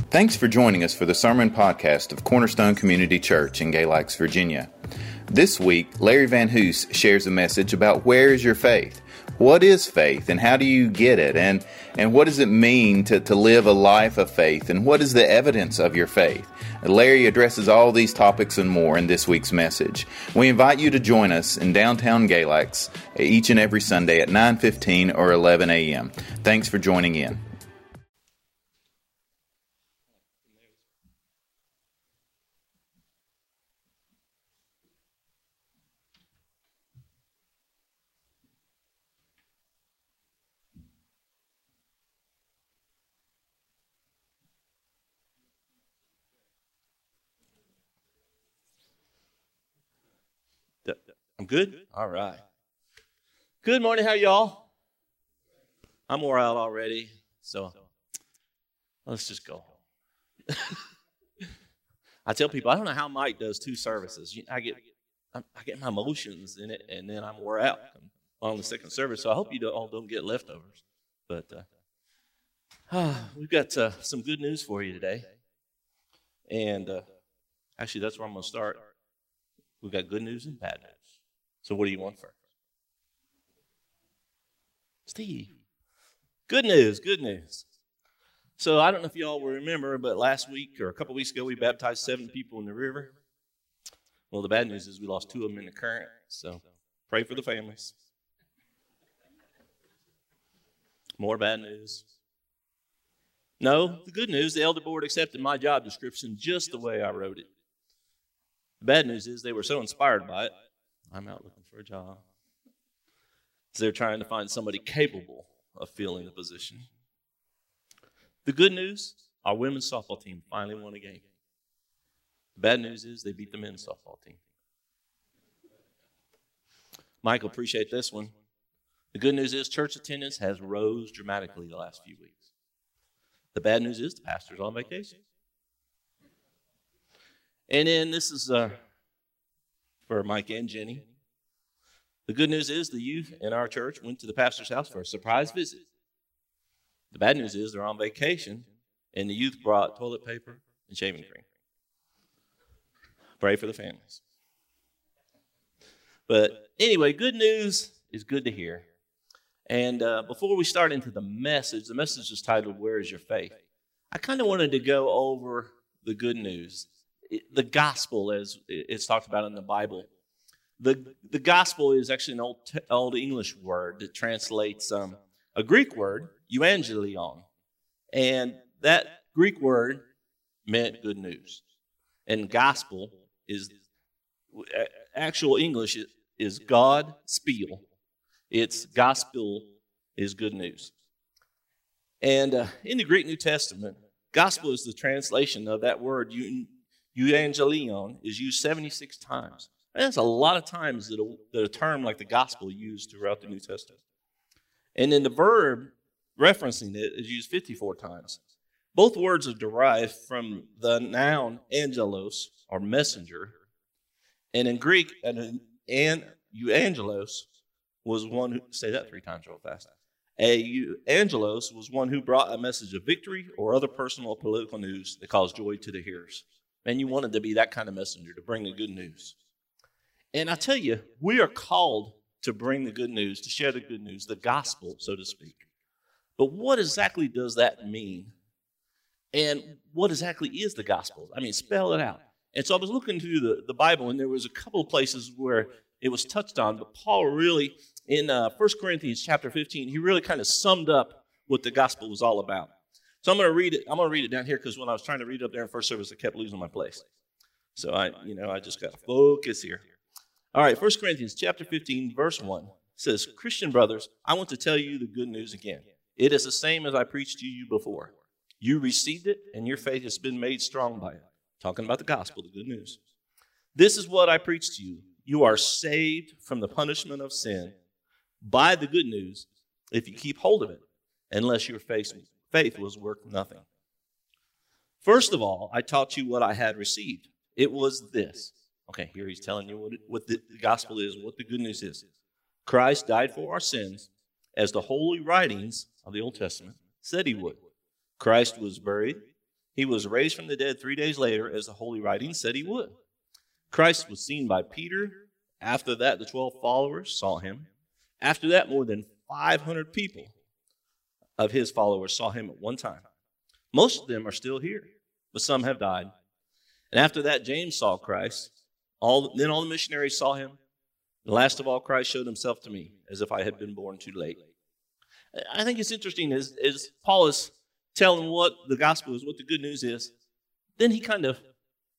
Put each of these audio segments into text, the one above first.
Thanks for joining us for the sermon podcast of Cornerstone Community Church in Gay Lakes, Virginia. This week, Larry Van Hoos shares a message about where is your faith? What is faith and how do you get it? And what does it mean to live a life of faith? And what is the evidence of your faith? Larry addresses all these topics and more in this week's message. We invite you to join us in downtown Gay Lakes each and every Sunday at 9:15 or 11 a.m. Thanks for joining in. I'm good? All right. Good morning. How y'all? I'm wore out already, so let's just go. I tell people, I don't know how Mike does two services. I get my emotions in it, and then I'm wore out on the second service, so I hope you all don't get leftovers. But we've got some good news for you today. And actually, that's where I'm going to start. We've got good news and bad news. So what do you want first? Steve. Good news, good news. So I don't know if y'all will remember, but last week or a couple weeks ago, we baptized 7 people in the river. Well, the bad news is we lost 2 of them in the current, so pray for the families. More bad news. No, the good news, the elder board accepted my job description just the way I wrote it. The bad news is they were so inspired by it, I'm out looking for a job. So they're trying to find somebody capable of filling the position. The good news, our women's softball team finally won a game. The bad news is they beat the men's softball team. Michael, appreciate this one. The good news is church attendance has rose dramatically the last few weeks. The bad news is the pastor's on vacation. And then this is for Mike and Jenny. The good news is the youth in our church went to the pastor's house for a surprise visit. The bad news is they're on vacation, and the youth brought toilet paper and shaving cream. Pray for the families. But anyway, good news is good to hear. And before we start into the message is titled, Where is Your Faith? I kind of wanted to go over the good news. The gospel, as it's talked about in the Bible. The gospel is actually an old English word that translates a Greek word, euangelion. And that Greek word meant good news. And gospel is, actual English is God spiel. It's gospel is good news. And in the Greek New Testament, gospel is the translation of that word, euangelion, is used 76 times. And that's a lot of times that a term like the gospel used throughout the New Testament. And then the verb referencing it is used 54 times. Both words are derived from the noun angelos, or messenger. And in Greek, euangelos was one who, say that 3 times real fast. Euangelos was one who brought a message of victory or other personal or political news that caused joy to the hearers. Man, you wanted to be that kind of messenger, to bring the good news. And I tell you, we are called to bring the good news, to share the good news, the gospel, so to speak. But what exactly does that mean? And what exactly is the gospel? I mean, spell it out. And so I was looking through the Bible, and there was a couple of places where it was touched on. But Paul really, in 1 Corinthians chapter 15, he really kind of summed up what the gospel was all about. So I'm going to read it. I'm going to read it down here because when I was trying to read it up there in first service, I kept losing my place. So I just got to focus here. All right, 1 Corinthians chapter 15, verse 1 says, Christian brothers, I want to tell you the good news again. It is the same as I preached to you before. You received it, and your faith has been made strong by it. Talking about the gospel, the good news. This is what I preached to you. You are saved from the punishment of sin by the good news if you keep hold of it, unless your faith was worth nothing. First of all, I taught you what I had received. It was this. Okay, here he's telling you what the gospel is, what the good news is. Christ died for our sins, as the holy writings of the Old Testament said he would. Christ was buried. He was raised from the dead 3 days later, as the Holy Writings said he would. Christ was seen by Peter. After that, the 12 followers saw him. After that, more than 500 people of his followers saw him at one time. Most of them are still here, but some have died. And after that, James saw Christ. Then all the missionaries saw him. And last of all, Christ showed himself to me, as if I had been born too late. I think it's interesting as Paul is telling what the gospel is, what the good news is. Then he kind of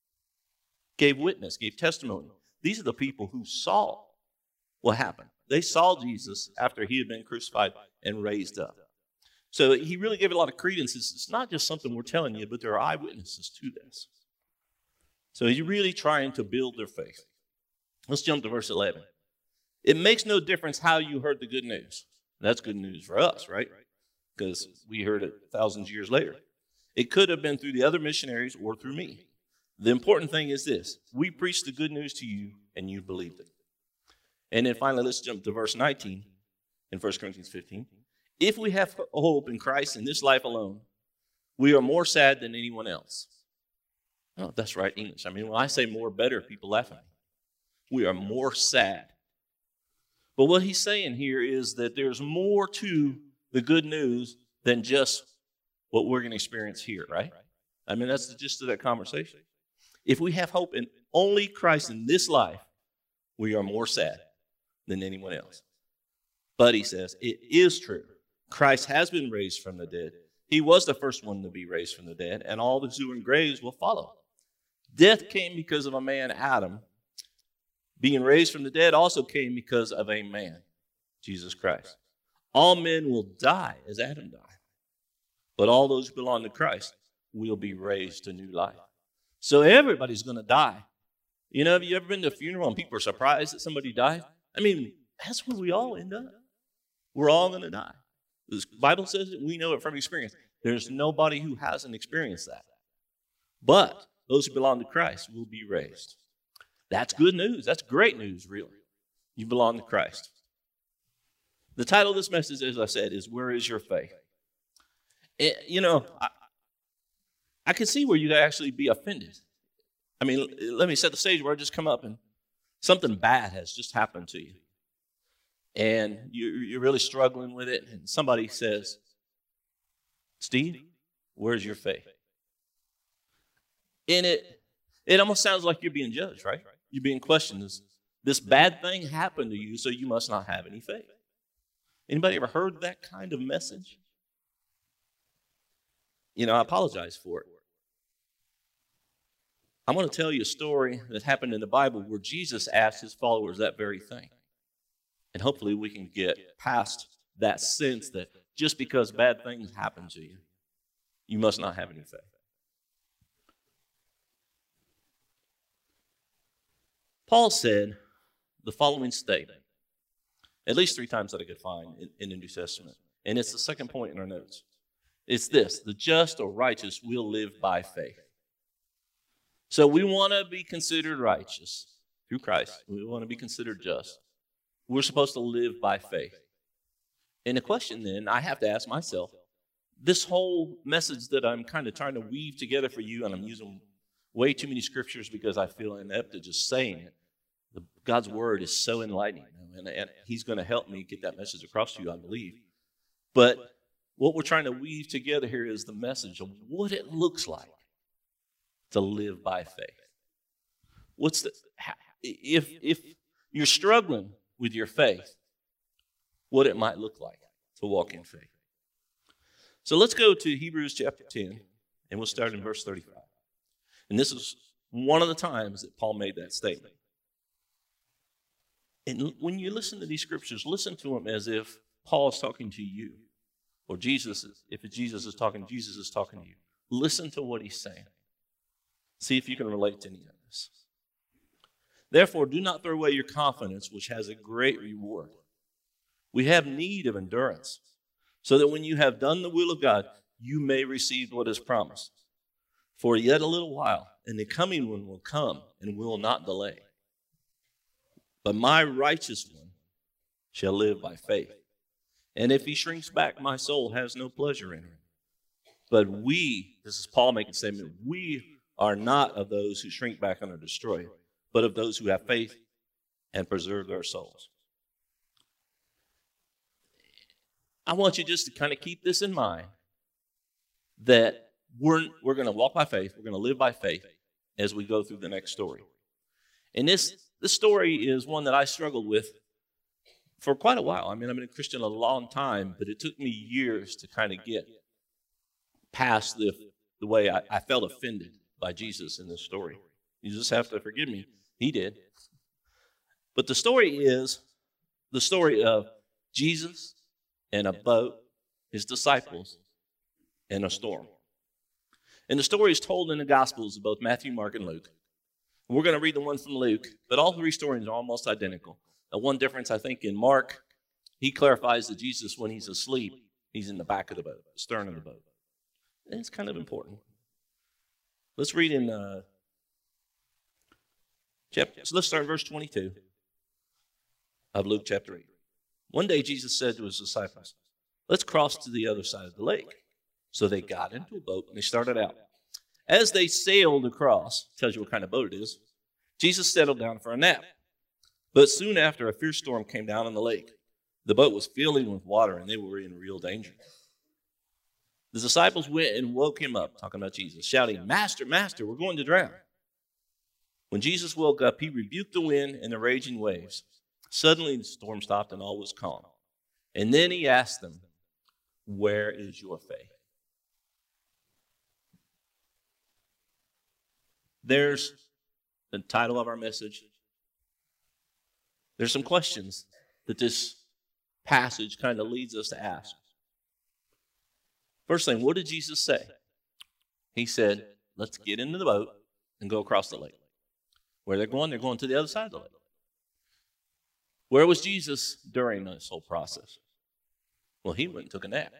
gave witness, gave testimony. These are the people who saw what happened. They saw Jesus after he had been crucified and raised up. So he really gave it a lot of credence. It's not just something we're telling you, but there are eyewitnesses to this. So he's really trying to build their faith. Let's jump to verse 11. It makes no difference how you heard the good news. That's good news for us, right? Because we heard it thousands of years later. It could have been through the other missionaries or through me. The important thing is this: we preached the good news to you and you believed it. And then finally, let's jump to verse 19 in 1 Corinthians 15. If we have hope in Christ in this life alone, we are more sad than anyone else. Oh, that's right English. I mean, when I say more better, people laugh at me. We are more sad. But what he's saying here is that there's more to the good news than just what we're going to experience here, right? I mean, that's the gist of that conversation. If we have hope in only Christ in this life, we are more sad than anyone else. But he says, it is true. Christ has been raised from the dead. He was the first one to be raised from the dead, and all those who are in graves will follow. Death came because of a man, Adam. Being raised from the dead also came because of a man, Jesus Christ. All men will die as Adam died, but all those who belong to Christ will be raised to new life. So everybody's going to die. You know, have you ever been to a funeral and people are surprised that somebody died? I mean, that's where we all end up. We're all going to die. The Bible says it, we know it from experience. There's nobody who hasn't experienced that. But those who belong to Christ will be raised. That's good news. That's great news, really. You belong to Christ. The title of this message, as I said, is Where is Your Faith? I can see where you'd actually be offended. I mean, let me set the stage where I just come up and something bad has just happened to you. And you're really struggling with it. And somebody says, Steve, where's your faith? And it almost sounds like you're being judged, right? You're being questioned. This bad thing happened to you, so you must not have any faith. Anybody ever heard that kind of message? I apologize for it. I'm going to tell you a story that happened in the Bible where Jesus asked his followers that very thing. And hopefully we can get past that sense that just because bad things happen to you, you must not have any faith. Paul said the following statement, at least 3 times that I could find in the New Testament. And it's the second point in our notes. It's this: the just or righteous will live by faith. So we want to be considered righteous through Christ. We want to be considered just. We're supposed to live by faith. And the question then I have to ask myself, this whole message that I'm kind of trying to weave together for you, and I'm using way too many scriptures because I feel inept at just saying it. God's word is so enlightening, and he's going to help me get that message across to you, I believe. But what we're trying to weave together here is the message of what it looks like to live by faith. If you're struggling with your faith, what it might look like to walk in faith. So let's go to Hebrews chapter 10, and we'll start in verse 35. And this is one of the times that Paul made that statement. And when you listen to these scriptures, listen to them as if Paul is talking to you, or if Jesus is talking to you. Listen to what he's saying. See if you can relate to any of this. Therefore, do not throw away your confidence, which has a great reward. We have need of endurance, so that when you have done the will of God, you may receive what is promised. For yet a little while, and the coming one will come and will not delay. But my righteous one shall live by faith. And if he shrinks back, my soul has no pleasure in him. But this is Paul making a statement, we are not of those who shrink back and are destroyed, but of those who have faith and preserve their souls. I want you just to kind of keep this in mind, that we're going to walk by faith, we're going to live by faith as we go through the next story. And this story is one that I struggled with for quite a while. I mean, I've been a Christian a long time, but it took me years to kind of get past the way I felt offended by Jesus in this story. You just have to forgive me. He did. But the story is the story of Jesus and a boat, his disciples, and a storm. And the story is told in the Gospels of both Matthew, Mark, and Luke. We're going to read the one from Luke, but all three stories are almost identical. The one difference, I think, in Mark, he clarifies that Jesus, when he's asleep, he's in the back of the boat, the stern of the boat. And it's kind of important. Let's read in so let's start in verse 22 of Luke chapter 8. One day Jesus said to his disciples, "Let's cross to the other side of the lake." So they got into a boat and they started out. As they sailed across, tells you what kind of boat it is, Jesus settled down for a nap. But soon after, a fierce storm came down on the lake. The boat was filling with water and they were in real danger. The disciples went and woke him up, talking about Jesus, shouting, "Master, Master, we're going to drown." When Jesus woke up, he rebuked the wind and the raging waves. Suddenly the storm stopped and all was calm. And then he asked them, "Where is your faith?" There's the title of our message. There's some questions that this passage kind of leads us to ask. First thing, what did Jesus say? He said, let's get into the boat and go across the lake. Where they're going to the other side of the lake. Where was Jesus during this whole process? Well, he went and took a nap.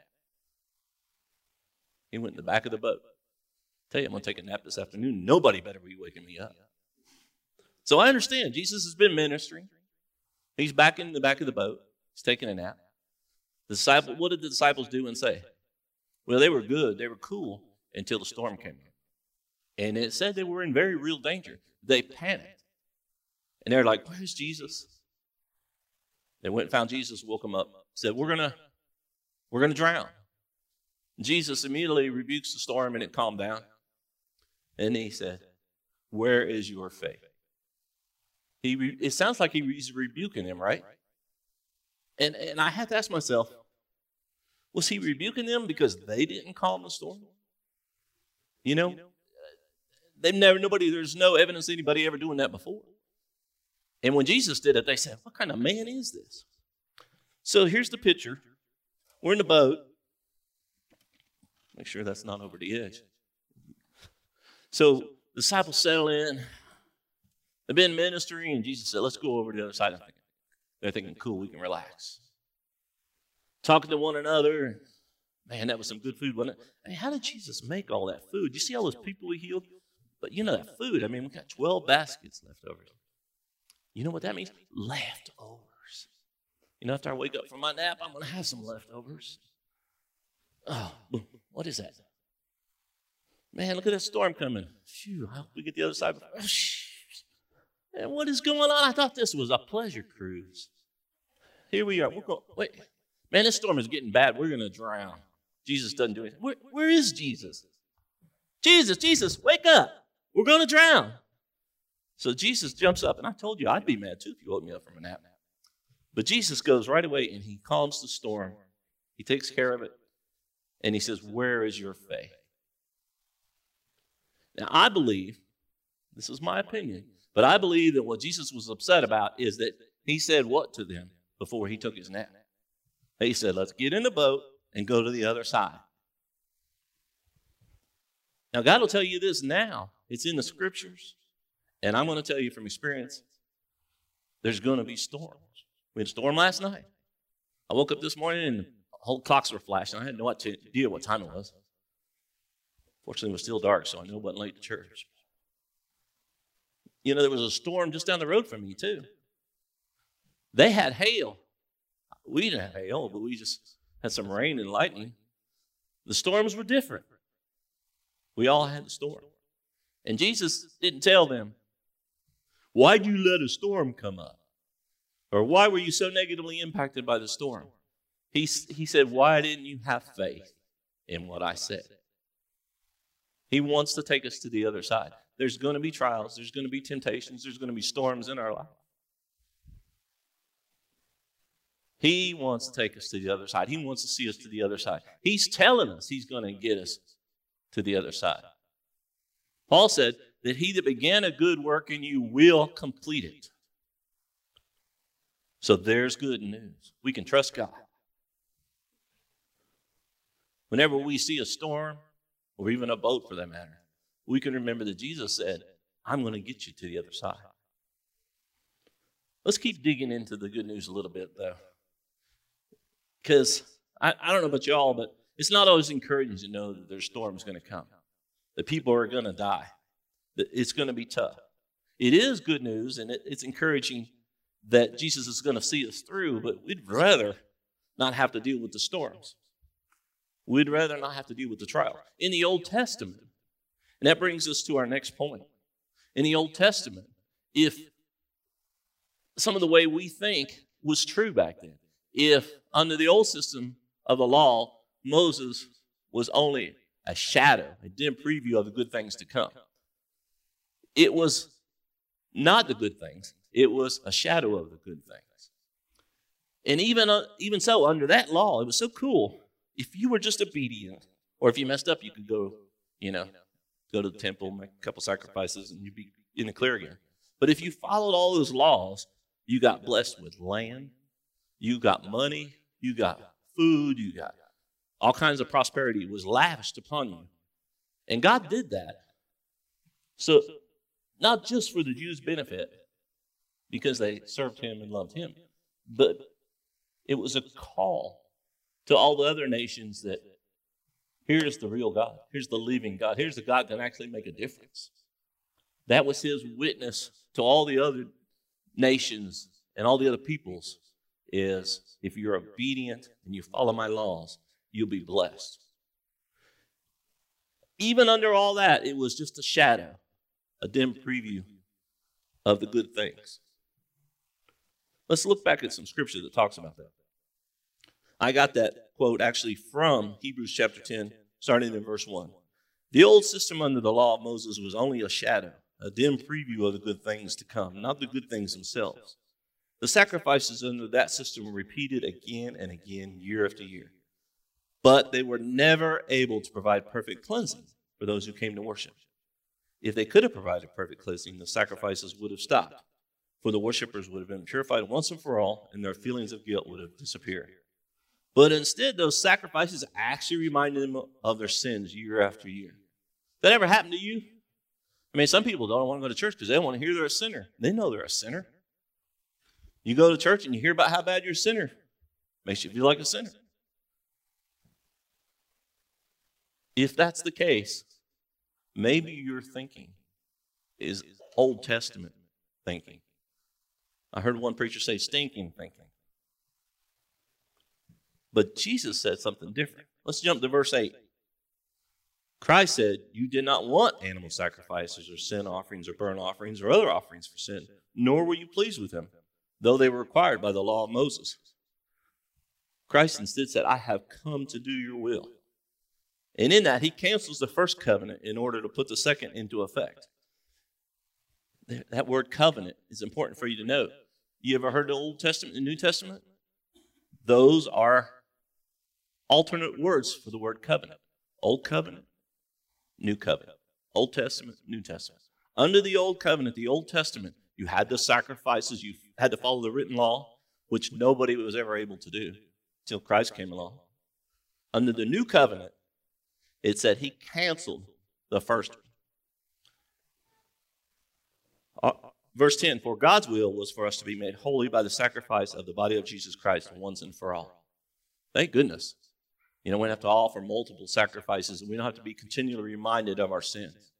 He went in the back of the boat. Tell you, I'm going to take a nap this afternoon. Nobody better be waking me up. So I understand Jesus has been ministering. He's back in the back of the boat. He's taking a nap. What did the disciples do and say? Well, they were good. They were cool until the storm came in. And it said they were in very real danger. They panicked. And they're like, "Where's Jesus?" They went and found Jesus, woke him up, said, we're gonna drown. Jesus immediately rebukes the storm and it calmed down. And he said, "Where is your faith?" It sounds like he's rebuking them, right? And I have to ask myself, was he rebuking them because they didn't calm the storm? You know, there's no evidence of anybody ever doing that before. And when Jesus did it, they said, "What kind of man is this?" So here's the picture. We're in the boat. Make sure that's not over the edge. So the disciples settle in. They've been ministering, and Jesus said, "Let's go over to the other side." They're thinking, cool, we can relax. Talking to one another. Man, that was some good food, wasn't it? I mean, how did Jesus make all that food? You see all those people he healed? But you know that food, I mean, we got 12 baskets left over. You know what that means? Leftovers. You know, after I wake up from my nap, I'm going to have some leftovers. Oh, what is that? Man, look at that storm coming. Phew, I hope we get the other side. And what is going on? I thought this was a pleasure cruise. Here we are. We're going, wait, man, this storm is getting bad. We're going to drown. Jesus doesn't do anything. Where is Jesus? Jesus, wake up. We're going to drown. So Jesus jumps up, and I told you I'd be mad too if you woke me up from a nap. But Jesus goes right away, and he calms the storm. He takes care of it, and he says, "Where is your faith?" Now, I believe, this is my opinion, but I believe that what Jesus was upset about is that he said what to them before he took his nap? He said, "Let's get in the boat and go to the other side." Now, God will tell you this now. It's in the scriptures. And I'm going to tell you from experience, there's going to be storms. We had a storm last night. I woke up this morning and the whole clocks were flashing. I had no idea what time it was. Fortunately, it was still dark, so I knew it wasn't late to church. You know, there was a storm just down the road from me, too. They had hail. We didn't have hail, but we just had some rain and lightning. The storms were different. We all had the storm. And Jesus didn't tell them, why'd you let a storm come up? Or why were you so negatively impacted by the storm? He said, why didn't you have faith in what I said? He wants to take us to the other side. There's going to be trials. There's going to be temptations. There's going to be storms in our life. He wants to take us to the other side. He wants to see us to the other side. He's telling us he's going to get us to the other side. Paul said that he that began a good work in you will complete it. So there's good news. We can trust God. Whenever we see a storm, or even a boat for that matter, we can remember that Jesus said, I'm going to get you to the other side. Let's keep digging into the good news a little bit, though. Because I don't know about y'all, but it's not always encouraging to know that there's storms going to come, that people are going to die, that it's going to be tough. It is good news, and it's encouraging that Jesus is going to see us through, but we'd rather not have to deal with the storms. We'd rather not have to deal with the trial. In the Old Testament, and that brings us to our next point. In the Old Testament, if some of the way we think was true back then, if under the old system of the law, Moses was only a shadow, a dim preview of the good things to come. It was not the good things. It was a shadow of the good things. And even so, under that law, it was so cool. If you were just obedient, or if you messed up, you could go to the temple, make a couple sacrifices, and you'd be in the clear again. But if you followed all those laws, you got blessed with land, you got money, you got food, you got all kinds of prosperity was lavished upon you. And God did that. So not just for the Jews' benefit, because they served him and loved him, but it was a call to all the other nations that here's the real God. Here's the living God. Here's the God that can actually make a difference. That was his witness to all the other nations and all the other peoples is if you're obedient and you follow my laws, you'll be blessed. Even under all that, it was just a shadow, a dim preview of the good things. Let's look back at some scripture that talks about that. I got that quote actually from Hebrews chapter 10, starting in verse 1. The old system under the law of Moses was only a shadow, a dim preview of the good things to come, not the good things themselves. The sacrifices under that system were repeated again and again, year after year. But they were never able to provide perfect cleansing for those who came to worship. If they could have provided perfect cleansing, the sacrifices would have stopped, for the worshipers would have been purified once and for all, and their feelings of guilt would have disappeared. But instead, those sacrifices actually reminded them of their sins year after year. That ever happened to you? I mean, some people don't want to go to church because they don't want to hear they're a sinner. They know they're a sinner. You go to church and you hear about how bad you're a sinner. Makes you feel like a sinner. If that's the case, maybe your thinking is Old Testament thinking. I heard one preacher say stinking thinking. But Jesus said something different. Let's jump to verse 8. Christ said, you did not want animal sacrifices or sin offerings or burnt offerings or other offerings for sin, nor were you pleased with them, though they were required by the law of Moses. Christ instead said, I have come to do your will. And in that, he cancels the first covenant in order to put the second into effect. That word covenant is important for you to know. You ever heard the Old Testament and the New Testament? Those are alternate words for the word covenant. Old covenant, new covenant. Old Testament, New Testament. Under the Old Covenant, the Old Testament, you had the sacrifices, you had to follow the written law, which nobody was ever able to do until Christ came along. Under the New Covenant, it said he canceled the first one. Verse 10, for God's will was for us to be made holy by the sacrifice of the body of Jesus Christ once and for all. Thank goodness. We don't have to offer multiple sacrifices, and we don't have to be continually reminded of our sins.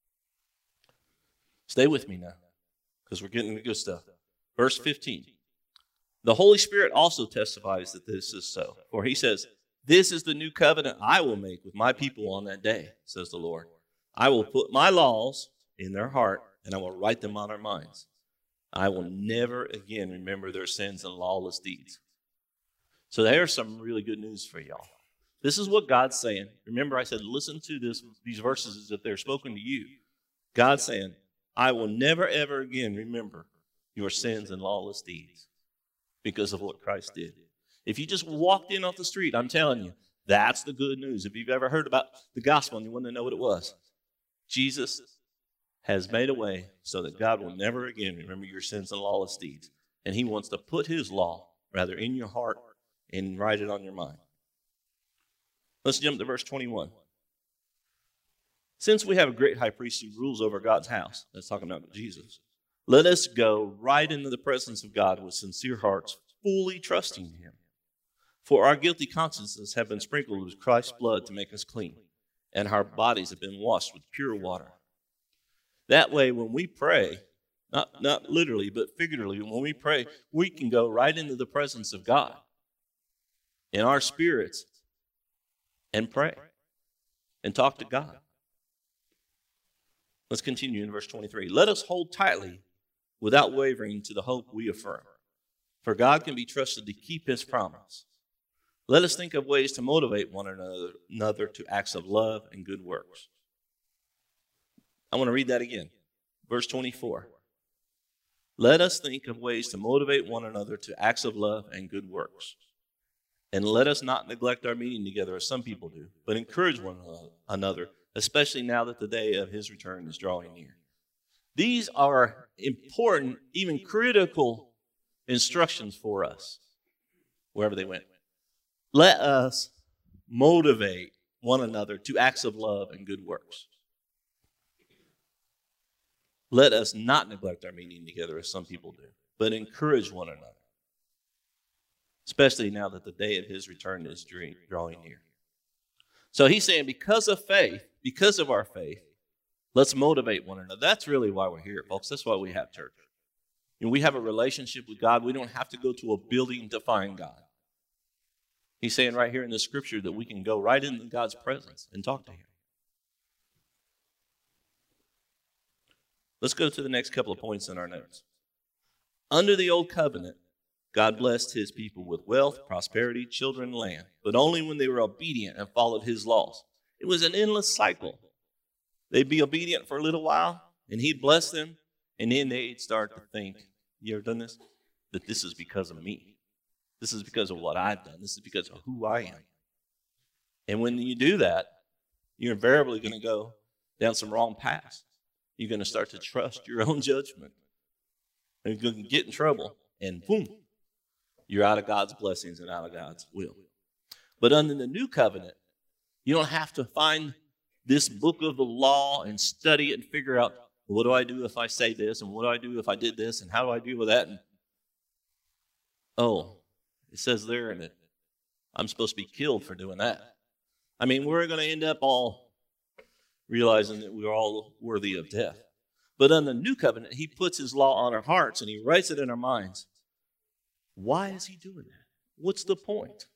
Stay with me now, because we're getting the good stuff. Verse 15, the Holy Spirit also testifies that this is so. For he says, this is the new covenant I will make with my people on that day, says the Lord. I will put my laws in their heart, and I will write them on their minds. I will never again remember their sins and lawless deeds. So there's some really good news for y'all. This is what God's saying. Remember, I said, listen to these verses as if they're spoken to you. God's saying, I will never, ever again remember your sins and lawless deeds because of what Christ did. If you just walked in off the street, I'm telling you, that's the good news. If you've ever heard about the gospel and you want to know what it was, Jesus has made a way so that God will never again remember your sins and lawless deeds. And he wants to put his law, rather, in your heart and write it on your mind. Let's jump to verse 21. Since we have a great high priest who rules over God's house, that's talking about Jesus, let us go right into the presence of God with sincere hearts, fully trusting him. For our guilty consciences have been sprinkled with Christ's blood to make us clean, and our bodies have been washed with pure water. That way, when we pray, not literally, but figuratively, when we pray, we can go right into the presence of God in our spirits and pray and talk to God. Let's continue in verse 23. Let us hold tightly without wavering to the hope we affirm, for God can be trusted to keep his promise. Let us think of ways to motivate one another to acts of love and good works. I want to read that again. Verse 24. Let us think of ways to motivate one another to acts of love and good works. And let us not neglect our meeting together as some people do, but encourage one another, especially now that the day of his return is drawing near. These are important, even critical instructions for us, wherever they went. Let us motivate one another to acts of love and good works. Let us not neglect our meeting together as some people do, but encourage one another, especially now that the day of his return is drawing near. So he's saying because of faith, because of our faith, let's motivate one another. That's really why we're here, folks. That's why we have church. We have a relationship with God. We don't have to go to a building to find God. He's saying right here in the scripture that we can go right into God's presence and talk to him. Let's go to the next couple of points in our notes. Under the old covenant, God blessed his people with wealth, prosperity, children, and land, but only when they were obedient and followed his laws. It was an endless cycle. They'd be obedient for a little while, and he'd bless them, and then they'd start to think, you ever done this? That this is because of me. This is because of what I've done. This is because of who I am. And when you do that, you're invariably going to go down some wrong paths. You're going to start to trust your own judgment. And you're going to get in trouble, and boom, you're out of God's blessings and out of God's will. But under the new covenant, you don't have to find this book of the law and study it and figure out, what do I do if I say this, and what do I do if I did this, and how do I deal with that? And it says there in it, I'm supposed to be killed for doing that. I mean, we're going to end up all realizing that we're all worthy of death. But on the new covenant, he puts his law on our hearts and he writes it in our minds. Why is he doing that? What's the point?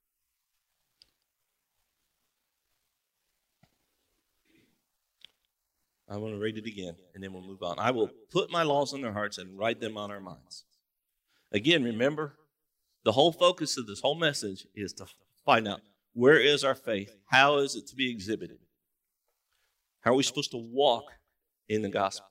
I want to read it again, and then we'll move on. I will put my laws in their hearts and write them on our minds. Again, remember, the whole focus of this whole message is to find out, where is our faith? How is it to be exhibited? How are we supposed to walk in the gospel?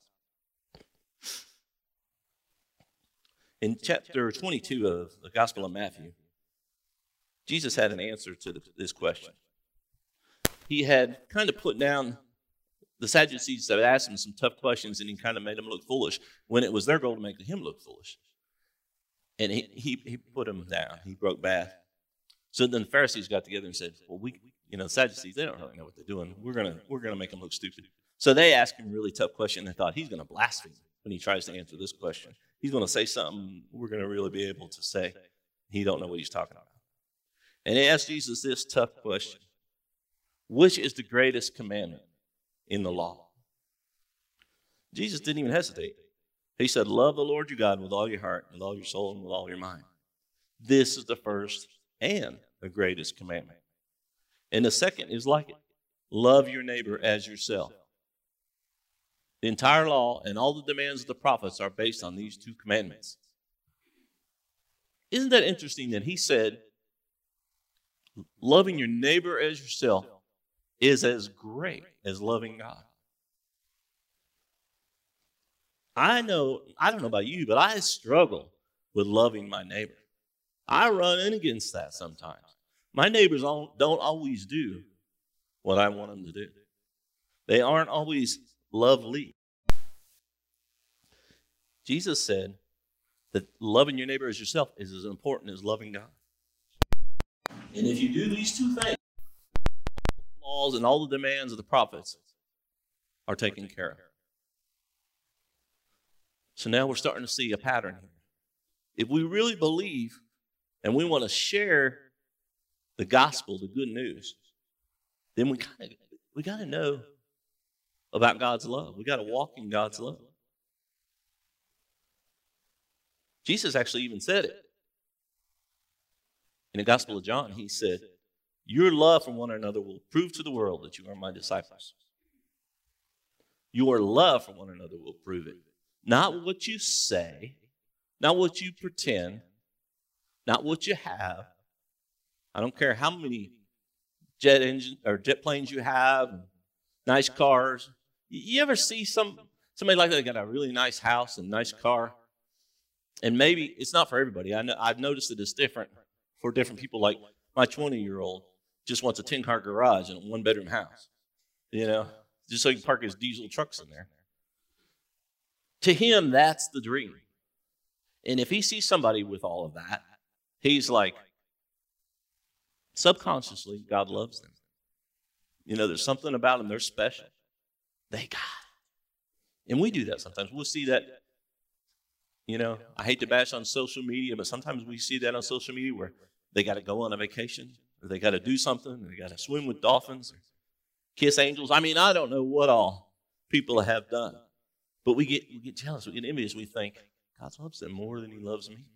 In chapter 22 of the Gospel of Matthew, Jesus had an answer to this question. He had kind of put down the Sadducees that asked him some tough questions, and he kind of made them look foolish when it was their goal to make him look foolish. And he put them down. He broke bad. So then the Pharisees got together and said, well, the Sadducees, they don't really know what they're doing. We're gonna make them look stupid. So they asked him a really tough question. They thought, he's going to blaspheme when he tries to answer this question. He's going to say something we're going to really be able to say. He don't know what he's talking about. And they asked Jesus this tough question. Which is the greatest commandment in the law? Jesus didn't even hesitate. He said, love the Lord your God with all your heart, with all your soul, and with all your mind. This is the first and the greatest commandment. And the second is like it. Love your neighbor as yourself. The entire law and all the demands of the prophets are based on these two commandments. Isn't that interesting that he said, loving your neighbor as yourself is as great as loving God? I don't know about you, but I struggle with loving my neighbor. I run in against that sometimes. My neighbors don't always do what I want them to do. They aren't always lovely. Jesus said that loving your neighbor as yourself is as important as loving God. And if you do these two things, laws and all the demands of the prophets are taken care of. So now we're starting to see a pattern here. If we really believe and we want to share the gospel, the good news, then we got to know about God's love. We got to walk in God's love. Jesus actually even said it. In the Gospel of John, he said, your love for one another will prove to the world that you are my disciples. Your love for one another will prove it. Not what you say, not what you pretend, not what you have. I don't care how many jet planes you have, nice cars. You ever see somebody like that got a really nice house and nice car? And maybe it's not for everybody. I've noticed that it's different for different people. Like my 20-year-old just wants a 10-car garage and a one-bedroom house, just so he can park his diesel trucks in there. To him, that's the dream. And if he sees somebody with all of that, he's like, subconsciously, God loves them. There's something about them. They're special. They got it. And we do that sometimes. We'll see that, I hate to bash on social media, but sometimes we see that on social media where they got to go on a vacation, or they got to do something, or they got to swim with dolphins, or kiss angels. I don't know what all people have done. But we get jealous, we get envious, we think, God loves them more than he loves me.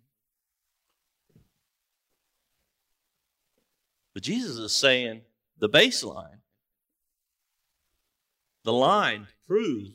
But Jesus is saying the baseline, the line to prove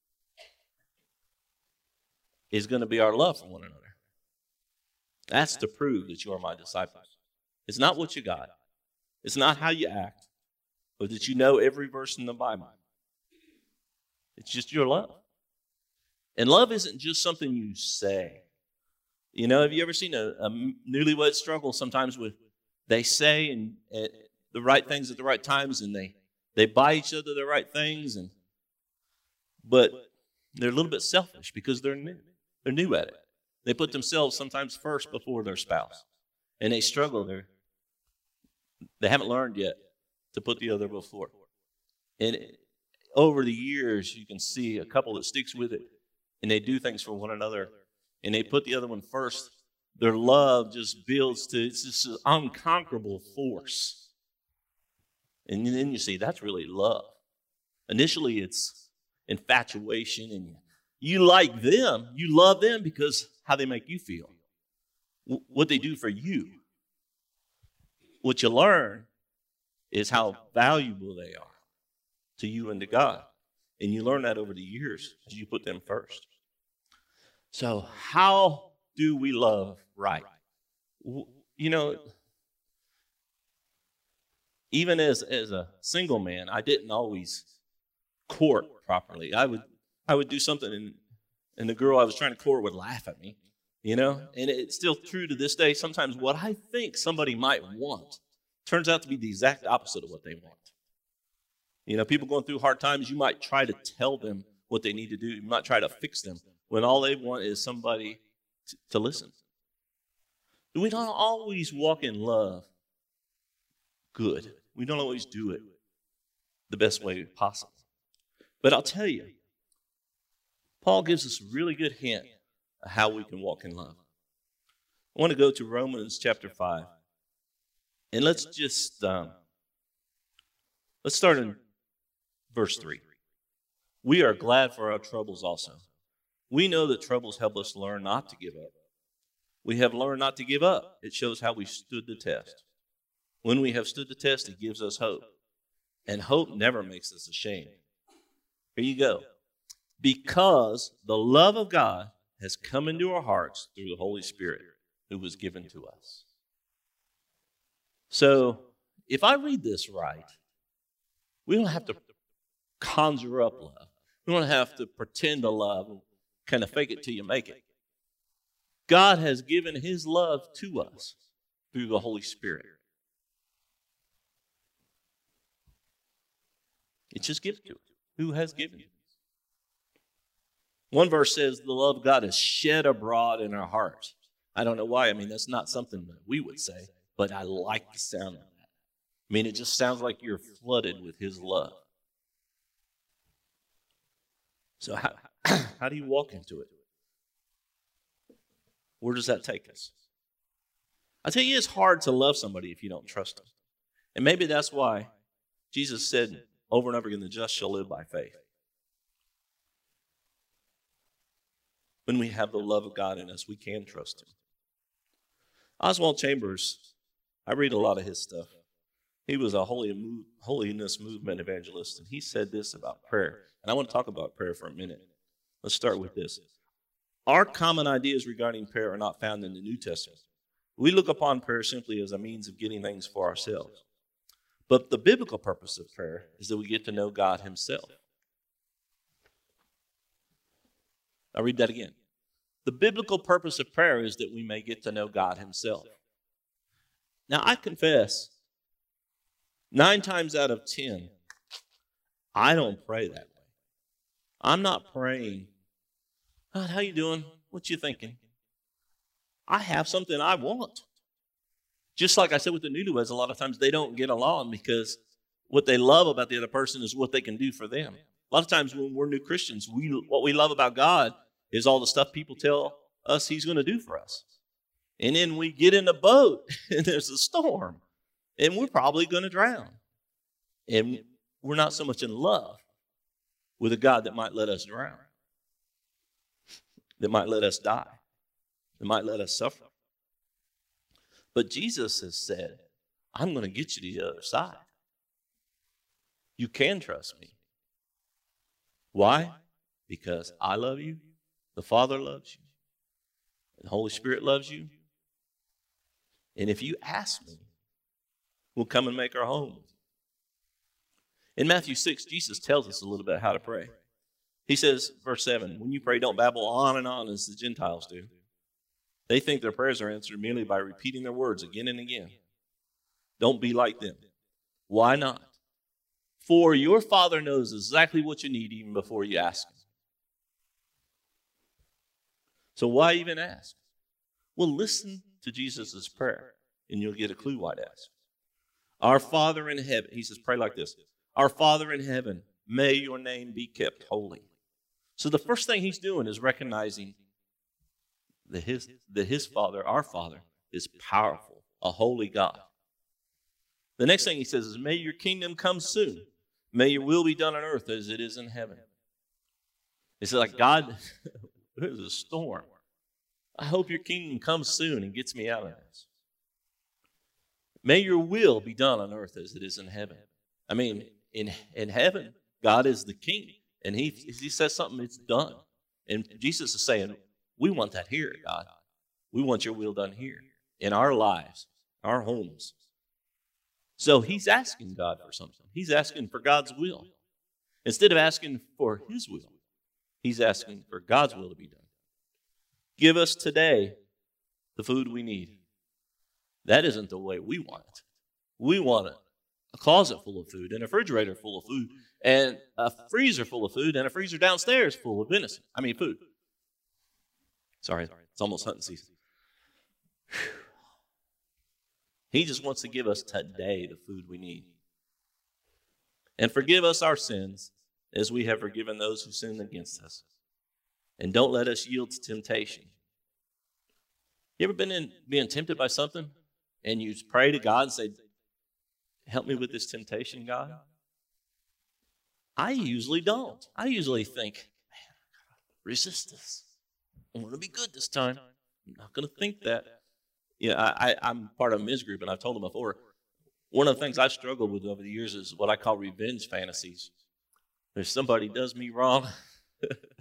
is going to be our love for one another. That's to prove that you are my disciples. It's not what you got. It's not how you act, or that you know every verse in the Bible. It's just your love. And love isn't just something you say. Have you ever seen a newlywed struggle sometimes with, they say and the right things at the right times, and they buy each other the right things, but they're a little bit selfish because they're new. They're new at it. They put themselves sometimes first before their spouse, and they struggle there. They haven't learned yet to put the other before. And over the years, you can see a couple that sticks with it, and they do things for one another, and they put the other one first. Their love just builds to, it's just an unconquerable force. And then you see, that's really love. Initially, it's infatuation, and you like them, you love them because how they make you feel, what they do for you. What you learn is how valuable they are to you and to God. And you learn that over the years as you put them first. So how do we love right? Even as a single man, I didn't always court properly. I would do something and the girl I was trying to court would laugh at me, and it's still true to this day. Sometimes what I think somebody might want turns out to be the exact opposite of what they want. People going through hard times, you might try to tell them what they need to do. You might try to fix them when all they want is somebody to listen. We don't always walk in love good. We don't always do it the best way possible. But I'll tell you, Paul gives us a really good hint of how we can walk in love. I want to go to Romans chapter 5. And let's just, let's start in verse 3. We are glad for our troubles also. We know that troubles help us learn not to give up. We have learned not to give up. It shows how we stood the test. When we have stood the test, it gives us hope. And hope never makes us ashamed. Here you go. because the love of God has come into our hearts through the Holy Spirit who was given to us. So, if I read this right, we don't have to conjure up love. We don't have to pretend to love and kind of fake it till you make it. God has given his love to us through the Holy Spirit. It's just given to us. Who has given it? One verse says the love of God is shed abroad in our hearts. I don't know why. I mean, that's not something that we would say, but I like the sound of that. I mean, it just sounds like you're flooded with his love. So how do you walk into it? Where does that take us? I tell you, it's hard to love somebody if you don't trust them. And maybe that's why Jesus said over and over again, the just shall live by faith. When we have the love of God in us, we can trust him. Oswald Chambers, I read a lot of his stuff. He was a holiness movement evangelist, and he said this about prayer. And I want to talk about prayer for a minute. Let's start with this. Our common ideas regarding prayer are not found in the New Testament. We look upon prayer simply as a means of getting things for ourselves. But the biblical purpose of prayer is that we get to know God himself. I'll read that again. The biblical purpose of prayer is that we may get to know God himself. Now, I confess, 9 times out of 10, I don't pray that way. I'm not praying, God, how you doing? What you thinking? I have something I want. Just like I said with the newlyweds, a lot of times they don't get along because what they love about the other person is what they can do for them. A lot of times when we're new Christians, what we love about God is all the stuff people tell us he's going to do for us. And then we get in a boat and there's a storm and we're probably going to drown. And we're not so much in love with a God that might let us drown, that might let us die, that might let us suffer. But Jesus has said, I'm going to get you to the other side. You can trust me. Why? Because I love you, the Father loves you, and the Holy Spirit loves you. And if you ask me, we'll come and make our home. In Matthew 6, Jesus tells us a little bit how to pray. He says, verse 7, when you pray, don't babble on and on as the Gentiles do. They think their prayers are answered merely by repeating their words again and again. Don't be like them. Why not? For your Father knows exactly what you need even before you ask him. So why even ask? Well, listen to Jesus' prayer, and you'll get a clue why to ask. Our Father in heaven, he says, pray like this. Our Father in heaven, may your name be kept holy. So the first thing he's doing is recognizing that his Father, our Father, is powerful, a holy God. The next thing he says is, may your kingdom come soon. May your will be done on earth as it is in heaven. It's like, God, there's a storm. I hope your kingdom comes soon and gets me out of this. May your will be done on earth as it is in heaven. I mean, in heaven, God is the king. And he says something, it's done. And Jesus is saying, we want that here, God. We want your will done here in our lives, our homes. So he's asking God for something. He's asking for God's will. Instead of asking for his will, he's asking for God's will to be done. Give us today the food we need. That isn't the way we want it. We want a closet full of food and a refrigerator full of food and a freezer full of food and a freezer downstairs full of food. Sorry, it's almost hunting season. Whew. He just wants to give us today the food we need. And forgive us our sins as we have forgiven those who sin against us. And don't let us yield to temptation. You ever been being tempted by something and you pray to God and say, help me with this temptation, God? I usually don't. I usually think, man, I gotta resist this. I'm going to be good this time. I'm not going to think that. Yeah, I'm part of a men's group, and I've told them before, one of the things I've struggled with over the years is what I call revenge fantasies. If somebody does me wrong,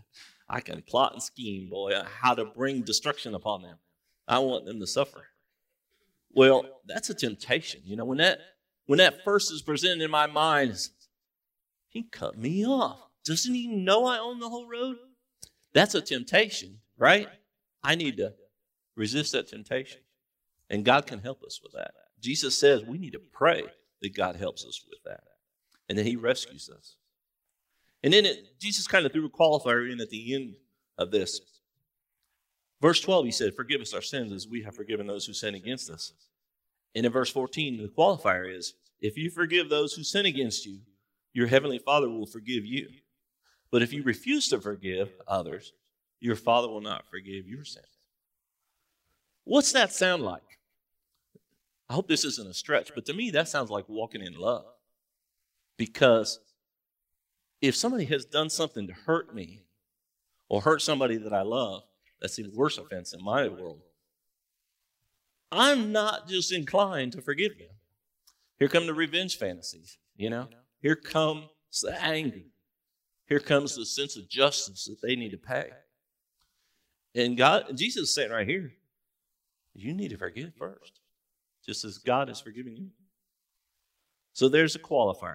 I can plot and scheme, boy, how to bring destruction upon them. I want them to suffer. Well, that's a temptation. You know, when that first is presented in my mind, he cut me off. Doesn't he know I own the whole road? That's a temptation, right? I need to resist that temptation. And God can help us with that. Jesus says we need to pray that God helps us with that. And then he rescues us. And then Jesus kind of threw a qualifier in at the end of this. Verse 12, he said, forgive us our sins as we have forgiven those who sin against us. And in verse 14, the qualifier is, if you forgive those who sin against you, your heavenly Father will forgive you. But if you refuse to forgive others, your Father will not forgive your sins. What's that sound like? I hope this isn't a stretch, but to me, that sounds like walking in love. Because if somebody has done something to hurt me or hurt somebody that I love, that's a worse offense in my world, I'm not just inclined to forgive them. Here come the revenge fantasies, you know. Here comes the anger. Here comes the sense of justice that they need to pay. And Jesus is saying right here, you need to forgive first, just as God has forgiven you. So there's a qualifier.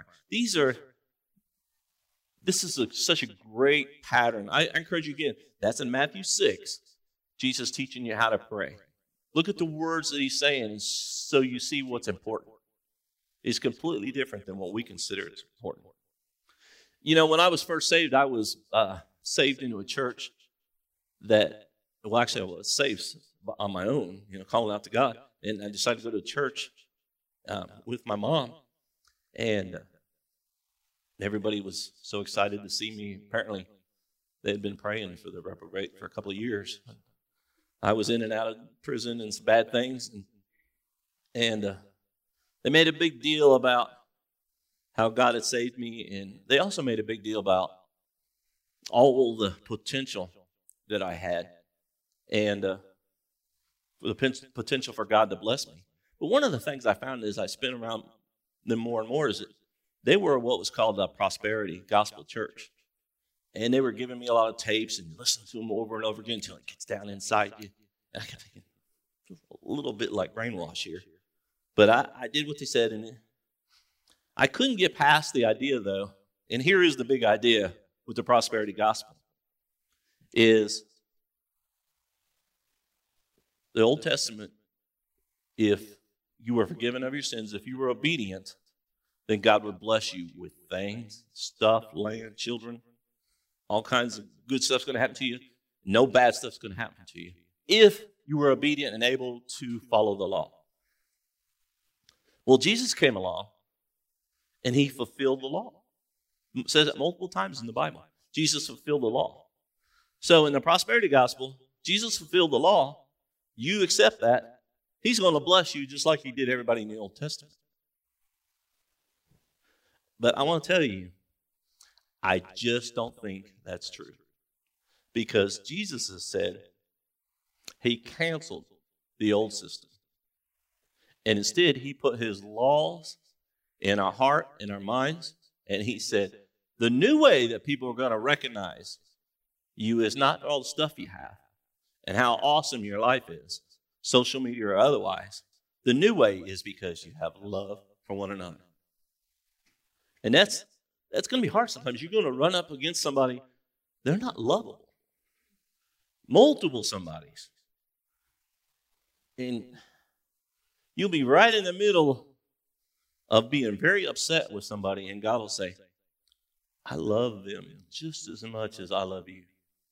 This is such a great pattern. I encourage you again, that's in Matthew 6, Jesus teaching you how to pray. Look at the words that he's saying so you see what's important. It's completely different than what we consider as important. You know, when I was first saved, I was saved into a church I was saved on my own, you know, calling out to God. And I decided to go to church with my mom. And everybody was so excited to see me. Apparently, they had been praying for the reprobate for a couple of years. I was in and out of prison and some bad things. And they made a big deal about how God had saved me. And they also made a big deal about all the potential that I had. And the potential for God to bless me. But one of the things I found as I spent around them more and more is that they were what was called a prosperity gospel church. And they were giving me a lot of tapes and listening to them over and over again until it gets down inside you. And I kept thinking, a little bit like brainwash here. But I did what they said. And I couldn't get past the idea, though, and here is the big idea with the prosperity gospel, is the Old Testament, if you were forgiven of your sins, if you were obedient, then God would bless you with things, stuff, land, children, all kinds of good stuff's going to happen to you. No bad stuff's going to happen to you if you were obedient and able to follow the law. Well, Jesus came along and he fulfilled the law. It says it multiple times in the Bible. Jesus fulfilled the law. So in the prosperity gospel, Jesus fulfilled the law. You accept that. He's going to bless you just like he did everybody in the Old Testament. But I want to tell you, I just don't think that's true. Because Jesus has said he canceled the old system. And instead, he put his laws in our heart, in our minds. And he said, the new way that people are going to recognize you is not all the stuff you have and how awesome your life is, social media or otherwise. The new way is because you have love for one another. And that's going to be hard sometimes. You're going to run up against somebody, they're not lovable. Multiple somebodies. And you'll be right in the middle of being very upset with somebody, and God will say, I love them just as much as I love you.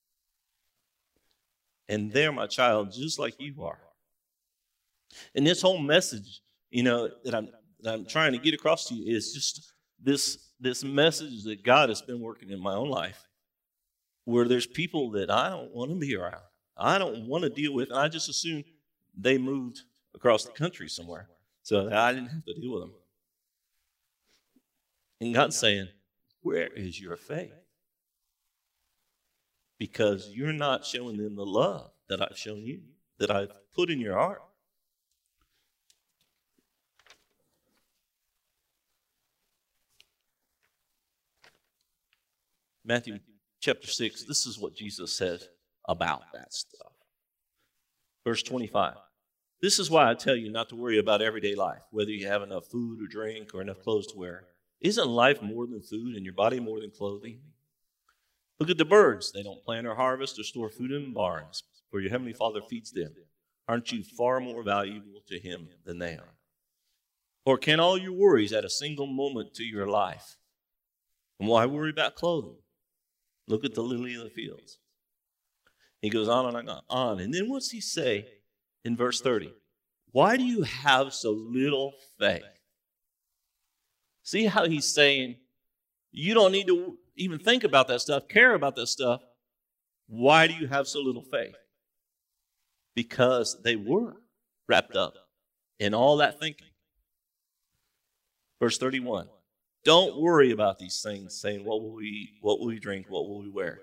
And they're my child just like you are. And this whole message, you know, that I'm trying to get across to you is just this message that God has been working in my own life, where there's people that I don't want to be around. I don't want to deal with, and I just assume they moved across the country somewhere so that I didn't have to deal with them. And God's saying, where is your faith? Because you're not showing them the love that I've shown you, that I've put in your heart. Matthew chapter 6, this is what Jesus says about that stuff. Verse 25. This is why I tell you not to worry about everyday life, whether you have enough food or drink or enough clothes to wear. Isn't life more than food and your body more than clothing? Look at the birds. They don't plant or harvest or store food in barns, for your heavenly Father feeds them. Aren't you far more valuable to him than they are? Or can all your worries add a single moment to your life? And why worry about clothing? Look at the lily of the fields. He goes on and on. And then what's he say in verse 30? Why do you have so little faith? See how he's saying, you don't need to even think about that stuff, care about that stuff. Why do you have so little faith? Because they were wrapped up in all that thinking. Verse 31. Don't worry about these things, saying, what will we eat? What will we drink? What will we wear?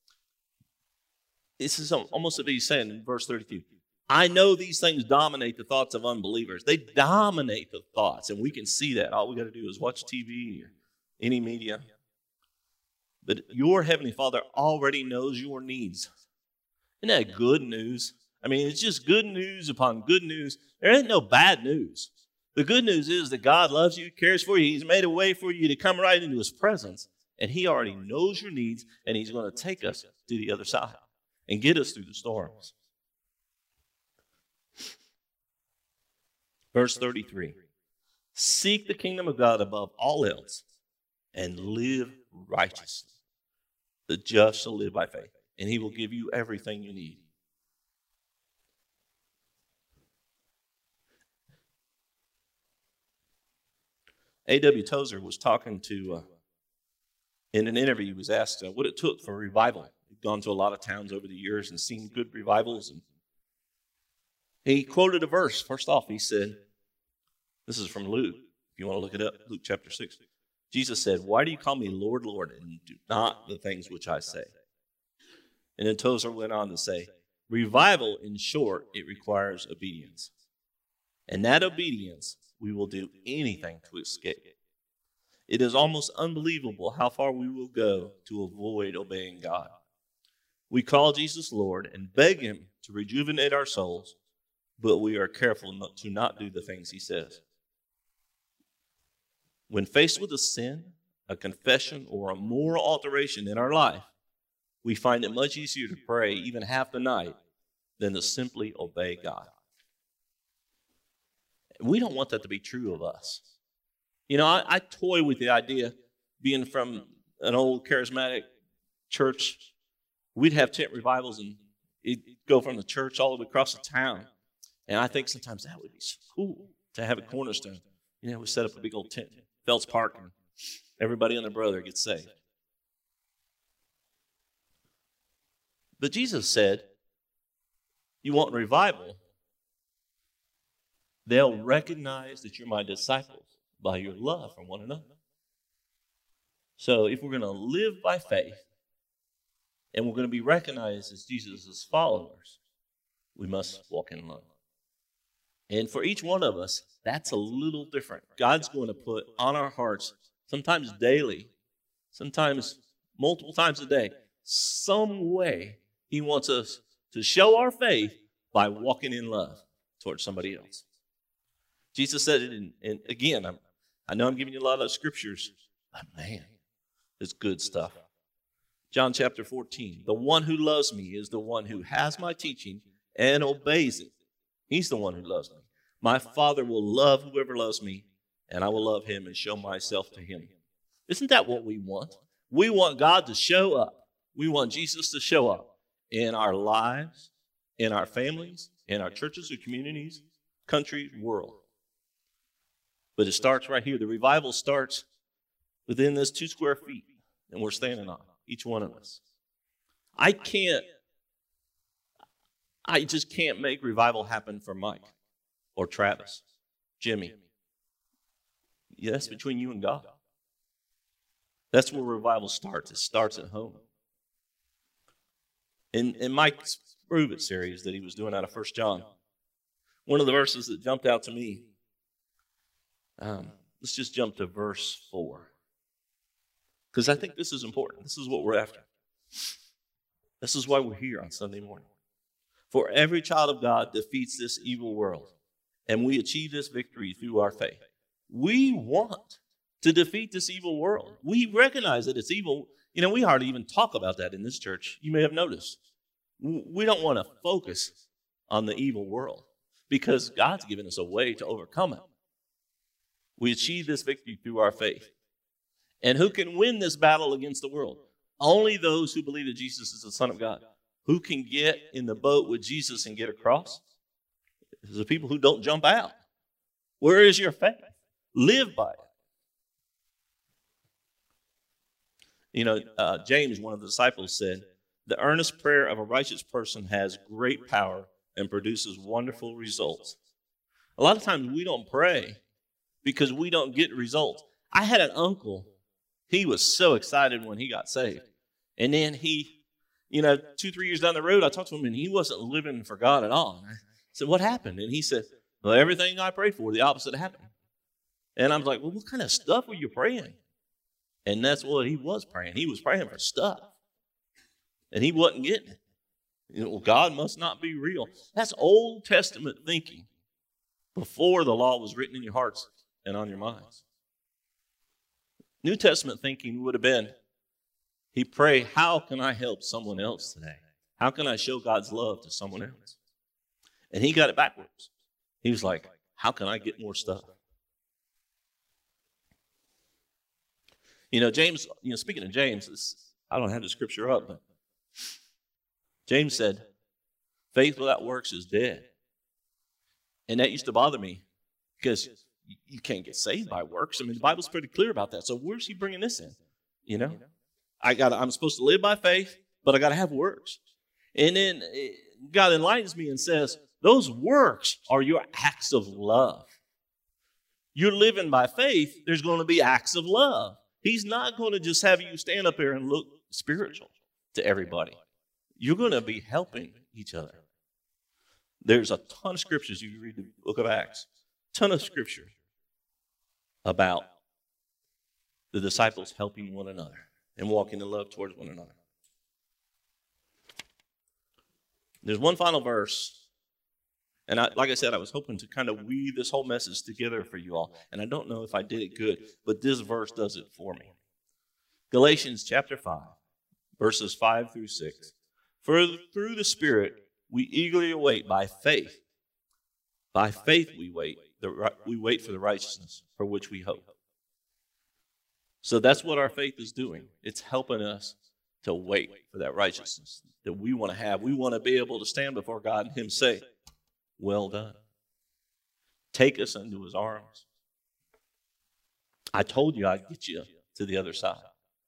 This is almost what he's saying in verse 32. I know these things dominate the thoughts of unbelievers. They dominate the thoughts, and we can see that. All we got to do is watch TV or any media. But your heavenly Father already knows your needs. Isn't that good news? I mean, it's just good news upon good news. There ain't no bad news. The good news is that God loves you, cares for you. He's made a way for you to come right into his presence. And he already knows your needs, and he's going to take us to the other side and get us through the storms. Verse 33. Seek the kingdom of God above all else and live righteously. The just shall live by faith, and he will give you everything you need. A.W. Tozer was talking to, in an interview, he was asked what it took for revival. He'd gone to a lot of towns over the years and seen good revivals. And he quoted a verse. First off, he said, this is from Luke, if you want to look it up, Luke chapter 6. Jesus said, why do you call me Lord, Lord, and do not the things which I say? And then Tozer went on to say, revival, in short, it requires obedience. And that obedience, we will do anything to escape. It is almost unbelievable how far we will go to avoid obeying God. We call Jesus Lord and beg him to rejuvenate our souls, but we are careful to not do the things he says. When faced with a sin, a confession, or a moral alteration in our life, we find it much easier to pray even half the night than to simply obey God. We don't want that to be true of us. You know, I toy with the idea, being from an old charismatic church, we'd have tent revivals and it'd go from the church all the way across the town. And I think sometimes that would be so cool to have a Cornerstone. You know, we set up a big old tent, Phelps Park, and everybody and their brother gets saved. But Jesus said, you want revival? They'll recognize that you're my disciples by your love for one another. So if we're going to live by faith and we're going to be recognized as Jesus' followers, we must walk in love. And for each one of us, that's a little different. God's going to put on our hearts, sometimes daily, sometimes multiple times a day, some way he wants us to show our faith by walking in love towards somebody else. Jesus said it, and again, I know I'm giving you a lot of scriptures, but man, it's good stuff. John chapter 14, the one who loves me is the one who has my teaching and obeys it. He's the one who loves me. My Father will love whoever loves me, and I will love him and show myself to him. Isn't that what we want? We want God to show up. We want Jesus to show up in our lives, in our families, in our churches or communities, country, world. But it starts right here. The revival starts within this 2 square feet, and we're standing on it, each one of us. I just can't make revival happen for Mike or Travis, Jimmy. Yeah, that's between you and God. That's where revival starts. It starts at home. In Mike's Prove It series that he was doing out of 1 John, one of the verses that jumped out to me, let's just jump to verse 4. Because I think this is important. This is what we're after. This is why we're here on Sunday morning. For every child of God defeats this evil world, and we achieve this victory through our faith. We want to defeat this evil world. We recognize that it's evil. You know, we hardly even talk about that in this church. You may have noticed. We don't want to focus on the evil world because God's given us a way to overcome it. We achieve this victory through our faith. And who can win this battle against the world? Only those who believe that Jesus is the Son of God. Who can get in the boat with Jesus and get across? It's the people who don't jump out. Where is your faith? Live by it. You know, James, one of the disciples, said, the earnest prayer of a righteous person has great power and produces wonderful results. A lot of times we don't pray because we don't get results. I had an uncle. He was so excited when he got saved. And then he, 2-3 years down the road, I talked to him and he wasn't living for God at all. And I said, what happened? And he said, well, everything I prayed for, the opposite happened. And I was like, well, what kind of stuff were you praying? And that's what he was praying. He was praying for stuff. And he wasn't getting it. Well, God must not be real. That's Old Testament thinking before the law was written in your hearts and on your minds. New Testament thinking would have been, he prayed, how can I help someone else today? How can I show God's love to someone else? And he got it backwards. He was like, how can I get more stuff? James, speaking of James, I don't have the scripture up, but James said, faith without works is dead. And that used to bother me because you can't get saved by works. I mean, the Bible's pretty clear about that. So where's he bringing this in? I'm supposed to live by faith, but I got to have works. And then God enlightens me and says, those works are your acts of love. You're living by faith. There's going to be acts of love. He's not going to just have you stand up there and look spiritual to everybody. You're going to be helping each other. There's a ton of scriptures. You read the book of Acts, ton of scripture about the disciples helping one another and walking in love towards one another. There's one final verse. And like I said, I was hoping to kind of weave this whole message together for you all. And I don't know if I did it good, but this verse does it for me. Galatians chapter 5, verses 5 through 6. For through the Spirit we eagerly await by faith. By faith we wait. We wait for the righteousness for which we hope. So that's what our faith is doing. It's helping us to wait for that righteousness that we want to have. We want to be able to stand before God and him say, well done. Take us into his arms. I told you I'd get you to the other side.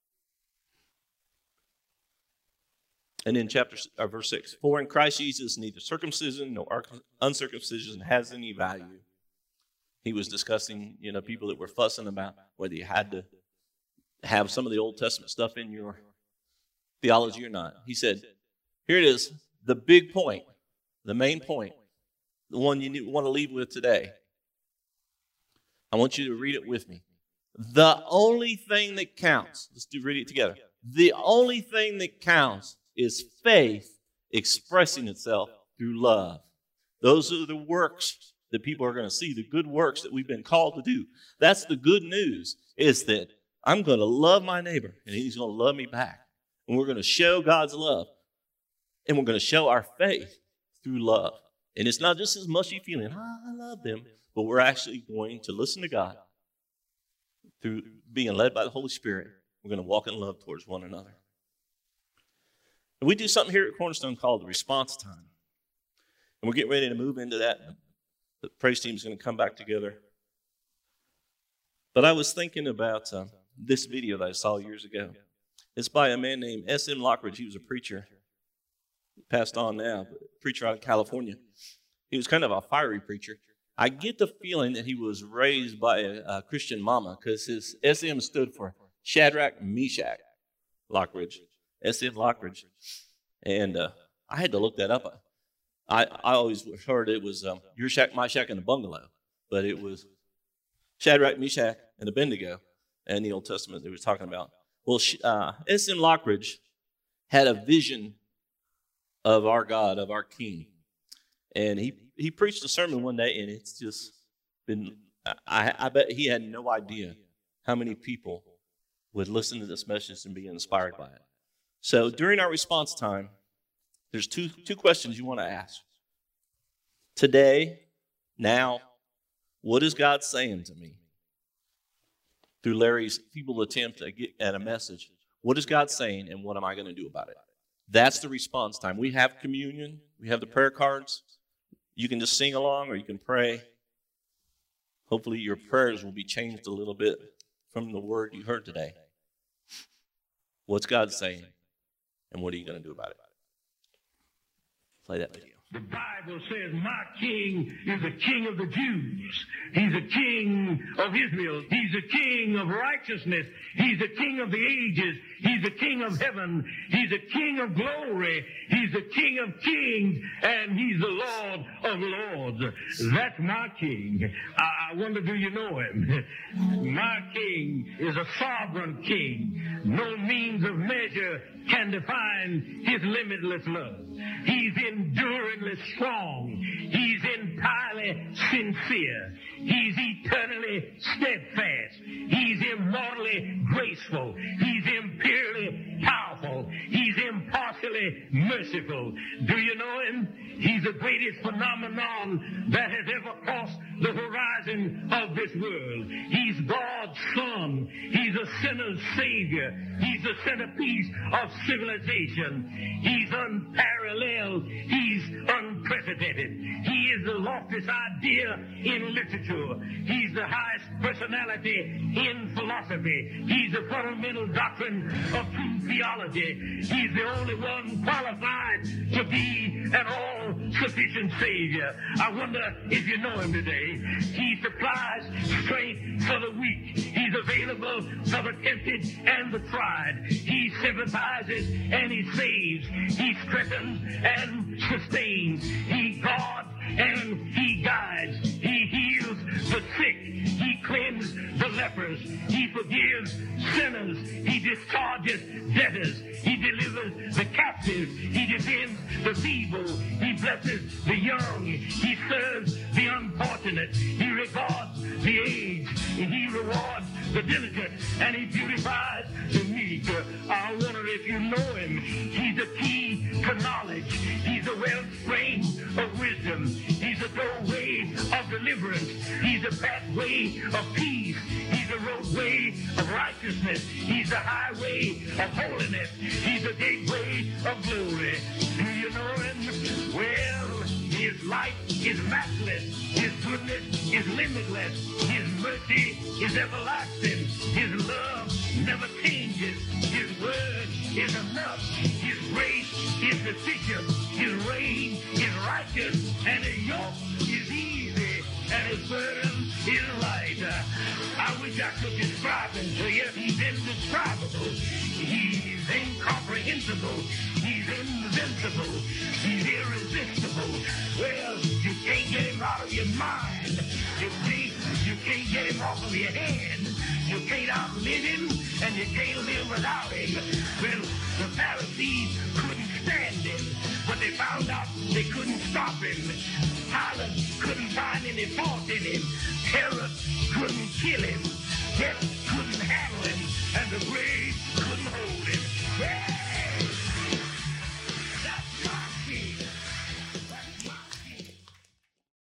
And in verse 6, for in Christ Jesus neither circumcision nor uncircumcision has any value. He was discussing, people that were fussing about whether you had to have some of the Old Testament stuff in your theology or not. He said, here it is, the big point, the main point, the one you want to leave with today. I want you to read it with me. The only thing that counts, read it together. The only thing that counts is faith expressing itself through love. Those are the works that people are going to see, the good works that we've been called to do. That's the good news, is that I'm going to love my neighbor, and he's going to love me back. And we're going to show God's love, and we're going to show our faith through love. And it's not just this mushy feeling, I love them, but we're actually going to listen to God through being led by the Holy Spirit. We're going to walk in love towards one another. And we do something here at Cornerstone called the response time. And we're getting ready to move into that. The praise team is going to come back together. But I was thinking about this video that I saw years ago. It's by a man named S.M. Lockridge. He was a preacher. He passed on now, but a preacher out of California. He was kind of a fiery preacher. I get the feeling that he was raised by a Christian mama because his S.M. stood for Shadrach, Meshach, Lockridge. S.M. Lockridge. And I had to look that up. I always heard it was your shack, my shack, and a bungalow. But it was Shadrach, Meshach, and Abednego in the Old Testament they were talking about. Well, S.M. Lockridge had a vision of our God, of our King. And he preached a sermon one day, and it's just been, I bet he had no idea how many people would listen to this message and be inspired by it. So during our response time, there's two questions you want to ask. Today, now, what is God saying to me? Through Larry's feeble attempt to get at a message, what is God saying, and what am I going to do about it? That's the response time. We have communion. We have the prayer cards. You can just sing along, or you can pray. Hopefully your prayers will be changed a little bit from the word you heard today. What's God saying, and what are you going to do about it? Play that video. The Bible says, my king is the king of the Jews. He's the king of Israel. He's the king of righteousness. He's the king of the ages. He's the king of heaven. He's the king of glory. He's the king of kings. And he's the Lord of lords. That's my king. I wonder, do you know him? My king is a sovereign king. No means of measure can define his limitless love. He's enduringly strong. He's entirely sincere. He's eternally steadfast. He's immortally graceful. He's imperially powerful. He's impartially merciful. Do you know him? He's the greatest phenomenon that has ever crossed the horizon of this world. He's God's Son. He's a sinner's Savior. He's the centerpiece of civilization. He's unparalleled. He's unprecedented. He is the loftiest idea in literature. He's the highest personality in philosophy. He's the fundamental doctrine of true theology. He's the only one qualified to be an all-sufficient Savior. I wonder if you know him today. He supplies strength for the weak. He's available for the tempted and the tried. He sympathizes and he saves. He strengthens and sustains. He guards and he guides. He heals the sick. He cleanses the lepers. He forgives sinners. He discharges debtors. He delivers the captive. He defends the feeble. He blesses the young. He serves the unfortunate. He regards the aged. He rewards the diligent. And he beautifies the meek. I wonder if you know him. He's the key to knowledge. He's the wellspring of wisdom. He's the doorway of deliverance. He's the pathway of peace. He's the roadway of righteousness. He's the highway of holiness. He's the gateway of glory. Do you know him? Well, his light is matchless. His goodness is limitless. His mercy is everlasting. His love never changes. His word is enough. His grace is sufficient. His reign is righteous. And his yoke is easy. And his burden is light. I wish I could describe him to you. He's indescribable. He's incomprehensible. He's invincible. He's irresistible. Well, you can't get him out of your mind. You can't get him off of your hand. You can't outlive him, and you can't live without him. Well, the Pharisees couldn't stand him, but they found out they couldn't stop him. Pilate couldn't find any fault in him. Herod couldn't kill him. Death